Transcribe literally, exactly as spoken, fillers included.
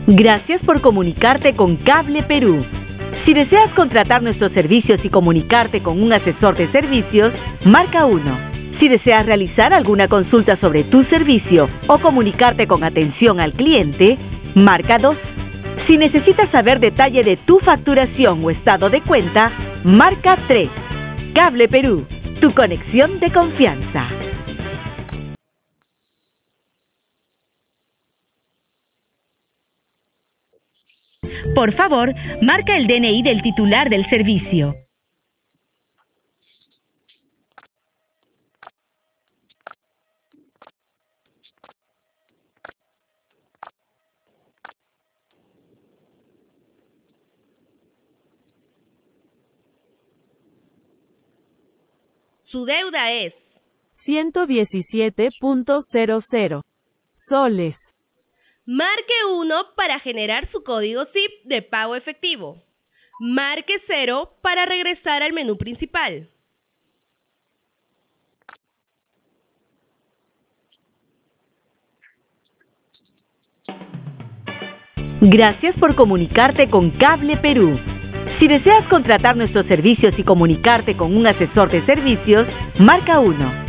Gracias por comunicarte con Cable Perú. Si deseas contratar nuestros servicios y comunicarte con un asesor de servicios, marca uno. Si deseas realizar alguna consulta sobre tu servicio o comunicarte con atención al cliente, marca dos. Si necesitas saber detalle de tu facturación o estado de cuenta, marca tres. Cable Perú, tu conexión de confianza. Por favor, marca el D N I del titular del servicio. Su deuda es ciento diecisiete punto cero cero soles. Marque uno para generar su código S I P de pago efectivo. Marque cero para regresar al menú principal. Gracias por comunicarte con Cable Perú. Si deseas contratar nuestros servicios y comunicarte con un asesor de servicios, marca uno.